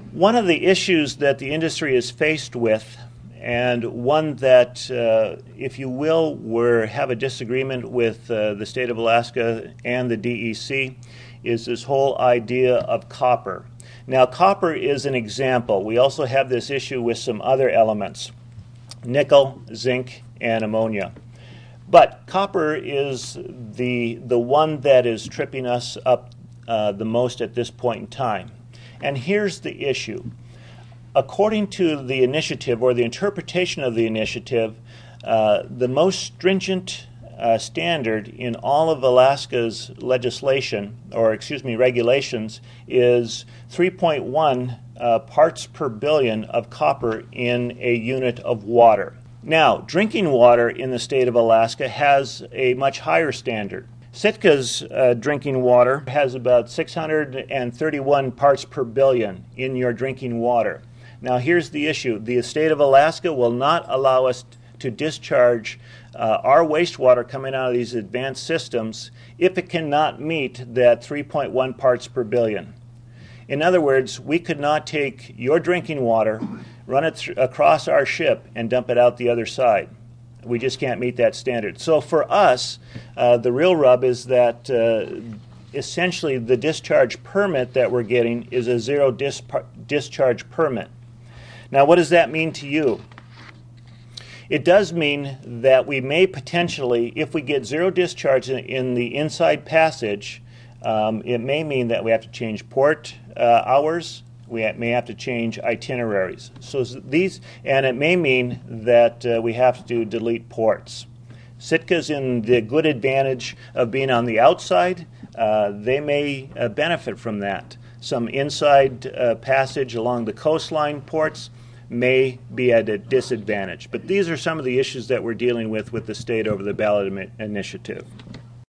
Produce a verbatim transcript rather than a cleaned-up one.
One of the issues that the industry is faced with, and one that, uh, if you will, we have a disagreement with uh, the state of Alaska and the D E C, is this whole idea of copper. Now, copper is an example. We also have this issue with some other elements, nickel, zinc, and ammonia. But copper is the, the one that is tripping us up uh, the most at this point in time. And here's the issue. According to the initiative, or the interpretation of the initiative, uh, the most stringent uh, standard in all of Alaska's legislation, or excuse me, regulations, is three point one uh, parts per billion of copper in a unit of water. Now, drinking water in the state of Alaska has a much higher standard. Sitka's uh, drinking water has about six hundred thirty-one parts per billion in your drinking water. Now, here's the issue. The state of Alaska will not allow us to discharge uh, our wastewater coming out of these advanced systems if it cannot meet that three point one parts per billion. In other words, we could not take your drinking water, run it th- across our ship, and dump it out the other side. We just can't meet that standard. So for us, uh, the real rub is that uh, essentially the discharge permit that we're getting is a zero dis- discharge permit. Now, what does that mean to you? It does mean that we may potentially, if we get zero discharge in, in the inside passage, um, it may mean that we have to change port uh, hours. We may have to change itineraries. So these, and it may mean that uh, we have to delete ports. Sitka's in the good advantage of being on the outside. Uh, they may uh, benefit from that. Some inside uh, passage along the coastline ports may be at a disadvantage. But these are some of the issues that we're dealing with with the state over the ballot initiative.